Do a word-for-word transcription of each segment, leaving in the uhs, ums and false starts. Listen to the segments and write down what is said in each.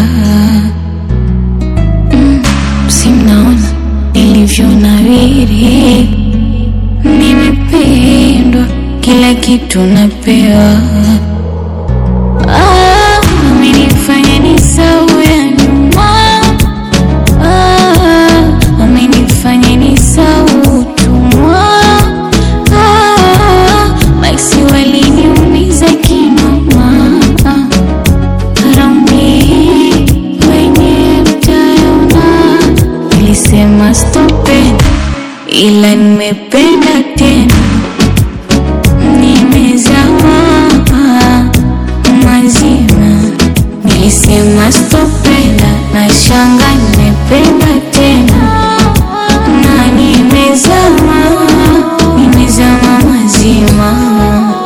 mm, si mnaona nilivyo nawiri, nimependwa kila kitu napewa. Ah, amenifanya nisahau ya nyuma. Ah, amenifanya nisahau utumwa. Ah, maiksi waliniumiza kinoma. Raundi wenye mtayona, nilisema stop it, ila nimependa tena. Nimezama mazima, nilisema stopenda, na shanga nimependa tena. Na nimezama, nimezama mazima.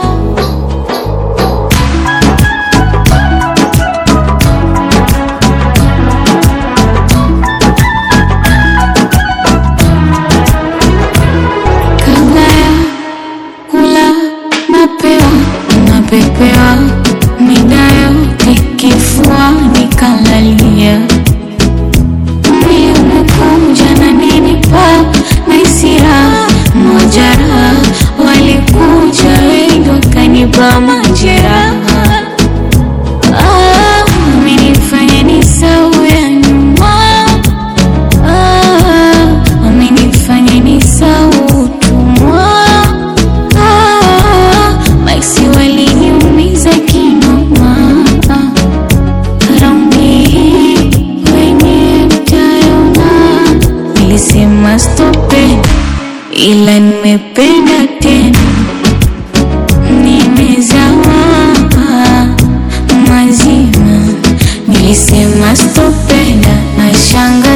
Napepewa midayo tikifua nikalalia. Mwili umekuja na ninipa na isira mojara. Walikuja wengi wakanipa majeraha. Ah, amenifanya nisahau ya nyuma. Ah, amenifanya nisahau utumwa. Maiksi waliniumiza kinoma. Raundi wenye mtayona, nilisema stop it, ila nimependa tena. Nimezama mazima, nilisema stopenda, na shanga